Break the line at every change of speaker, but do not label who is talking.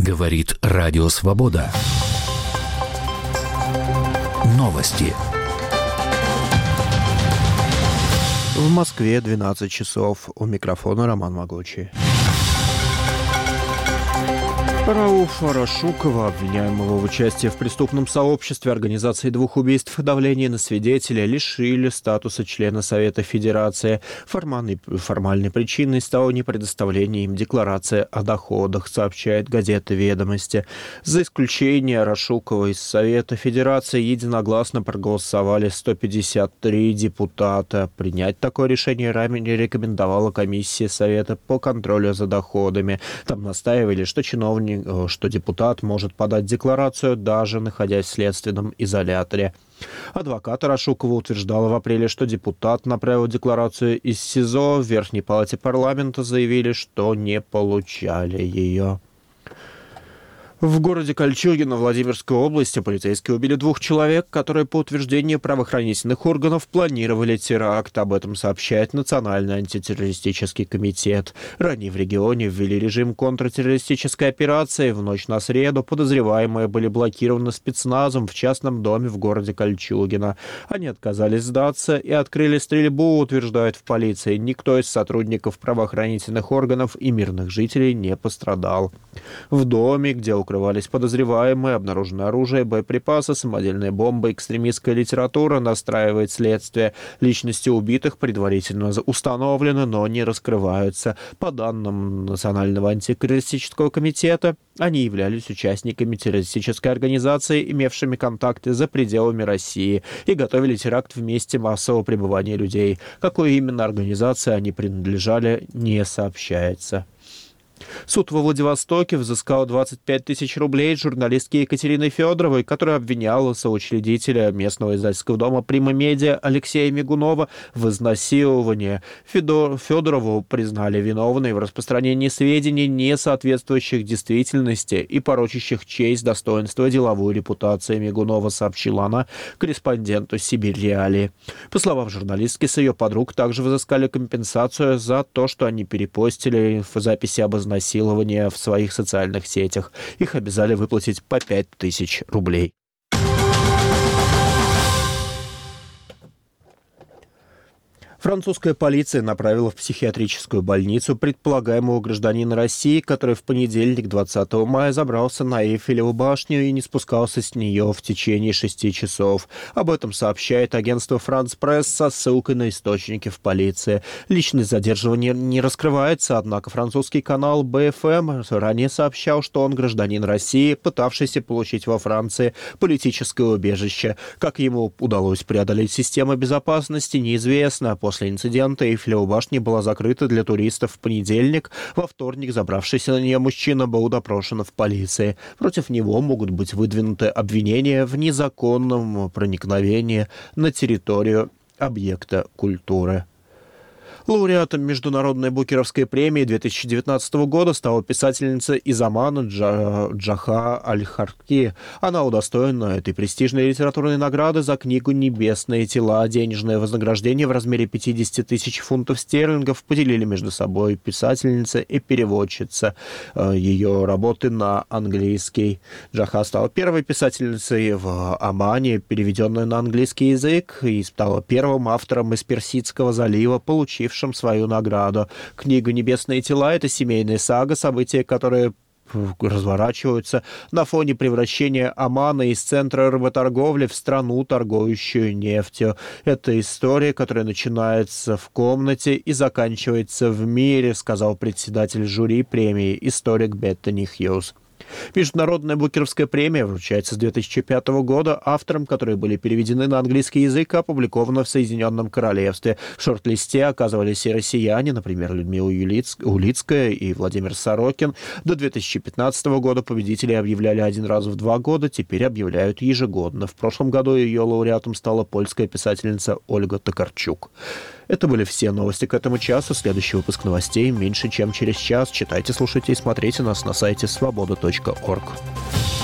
Говорит Радио Свобода. Новости.
В Москве 12 часов. У микрофона Роман Могучий. Рауфа Рашукова, обвиняемого в участии в преступном сообществе, организации 2 убийств и давлении на свидетеля, лишили статуса члена Совета Федерации. Формальной причиной стало непредоставление им декларации о доходах, сообщает газета «Ведомости». За исключение Рашукова из Совета Федерации единогласно проголосовали 153 депутата. Принять такое решение ранее рекомендовала комиссия Совета по контролю за доходами. Там настаивали, что депутат может подать декларацию, даже находясь в следственном изоляторе. Адвокат Рашукова утверждала в апреле, что депутат направил декларацию из СИЗО. В Верхней палате парламента заявили, что не получали ее. В городе Кольчугино Владимирской области полицейские убили 2 человек, которые, по утверждению правоохранительных органов, планировали теракт. Об этом сообщает Национальный антитеррористический комитет. Ранее в регионе ввели режим контртеррористической операции. В ночь на среду подозреваемые были блокированы спецназом в частном доме в городе Кольчугино. Они отказались сдаться и открыли стрельбу, утверждают в полиции. Никто из сотрудников правоохранительных органов и мирных жителей не пострадал. В доме, где укрывались подозреваемые, обнаружено оружие, боеприпасы, самодельные бомбы, экстремистская литература, настраивает следствие. Личности убитых предварительно установлены, но не раскрываются. По данным Национального антитеррористического комитета, они являлись участниками террористической организации, имевшими контакты за пределами России, и готовили теракт в месте массового пребывания людей. Какой именно организации они принадлежали, не сообщается. Суд во Владивостоке взыскал 25 тысяч рублей журналистке Екатерины Федоровой, которая обвиняла соучредителя местного издательского дома «Прима Медиа» Алексея Мигунова в изнасиловании. Федорову признали виновной в распространении сведений, не соответствующих действительности и порочащих честь, достоинство, деловую репутацию Мигунова, сообщила она корреспонденту «Сибирь Реалии». По словам журналистки, с ее подруг также взыскали компенсацию за то, что они перепостили в записи об изнасиловании в своих социальных сетях. Их обязали выплатить по 5 тысяч рублей. Французская полиция направила в психиатрическую больницу предполагаемого гражданина России, который в понедельник, 20 мая, забрался на Эйфелеву башню и не спускался с нее в течение 6 часов. Об этом сообщает агентство «Франс Пресс» со ссылкой на источники в полиции. Личность задерживания не раскрывается, однако французский канал БФМ ранее сообщал, что он гражданин России, пытавшийся получить во Франции политическое убежище. Как ему удалось преодолеть систему безопасности, неизвестно. После инцидента Эйфелева башня была закрыта для туристов в понедельник. Во вторник забравшийся на нее мужчина был допрошен в полиции. Против него могут быть выдвинуты обвинения в незаконном проникновении на территорию объекта культуры. Лауреатом Международной Букеровской премии 2019 года стала писательница из Омана Джаха Аль-Харки. Она удостоена этой престижной литературной награды за книгу «Небесные тела». Денежное вознаграждение в размере 50 тысяч фунтов стерлингов поделили между собой писательница и переводчица. Ее работы на английский. Джаха стала первой писательницей в Омане, переведенной на английский язык, и стала первым автором из Персидского залива, получившим свою награду. Книга «Небесные тела» — это семейная сага, события, которые разворачиваются на фоне превращения Омана из центра рыботорговли в страну, торгующую нефтью. Это история, которая начинается в комнате и заканчивается в мире, сказал председатель жюри премии, историк Беттани Хьюз. Международная Букеровская премия вручается с 2005 года авторам, которые были переведены на английский язык и опубликованы в Соединенном Королевстве. В шорт-листе оказывались и россияне, например, Людмила Улицкая и Владимир Сорокин. До 2015 года победителей объявляли один раз в 2 года, теперь объявляют ежегодно. В прошлом году ее лауреатом стала польская писательница Ольга Токарчук. Это были все новости к этому часу. Следующий выпуск новостей меньше, чем через час. Читайте, слушайте и смотрите нас на сайте svoboda.org.